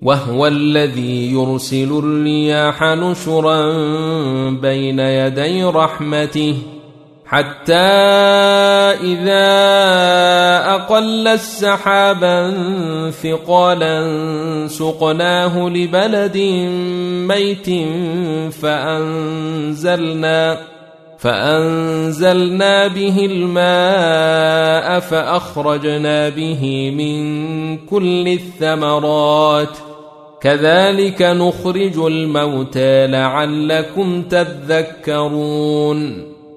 وهو الذي يرسل الرياح نشرا بين يدي رحمته حتى إذا أقل السحابا ثقالا سقناه لبلد ميت فأنزلنا به الماء فأخرجنا به من كل الثمرات كذلك نخرج الموتى لعلكم تذكرون